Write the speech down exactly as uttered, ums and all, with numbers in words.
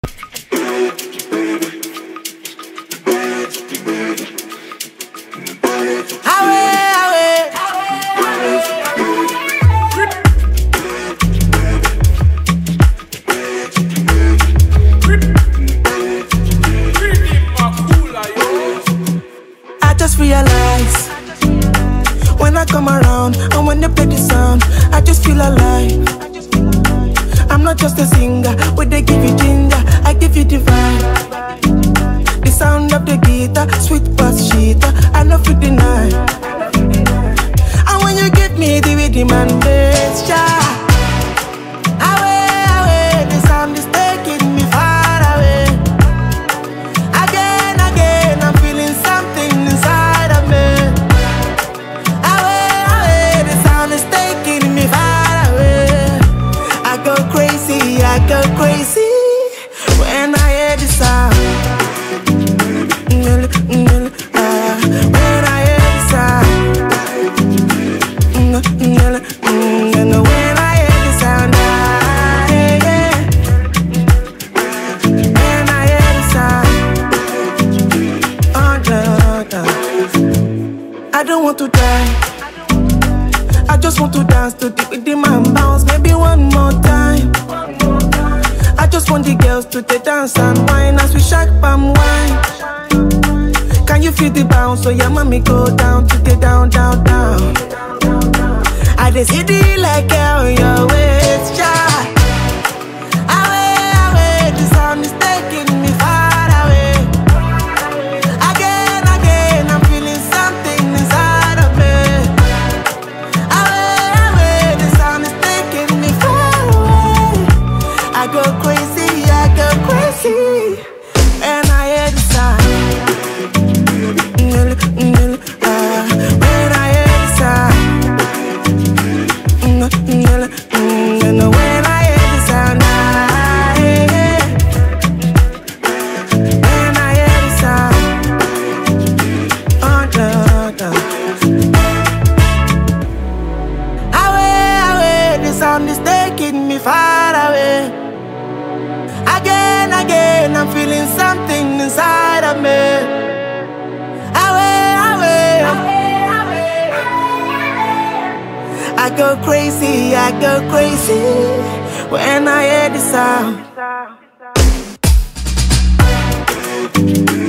realize when I come around and when they play the sound, I just feel alive. I'm not just a singer, but they give you ginger, I give you the vibe. The sound of the guitar, sweet bass sheeter, I know for deny. And when you give me the rhythm and bass, yeah. Away, away, the sound is taking me far away. Again, again, I'm feeling something inside of me. Away, away, the sound is taking me far away. I go crazy, I go crazy when I hear the sound. When I hear the sound. And when I hear the sound, yeah, yeah. When I hear the sound, oh, no, no. I don't want to die, I just want to dance to the rhythm and bounce, maybe one more time. I just want the girls to take dance and wine as we shake palm wine. Can you feel the bounce? So yeah, mommy go down to the down, down, down. I just hit it like hell on your waist, child. Away, away, the sound is taking me far away. Again, again, I'm feeling something inside of me. Away, away, the sound is taking me far away. I go crazy, I go crazy, and I hear the sound. When I hear the sound. And when I hear the sound, yeah. When I hear the sound, oh, no, no. Away, away, the sound is taking me far away. Again, again, I'm feeling something inside of me. Away, away, I go crazy, I go crazy when I hear the sound.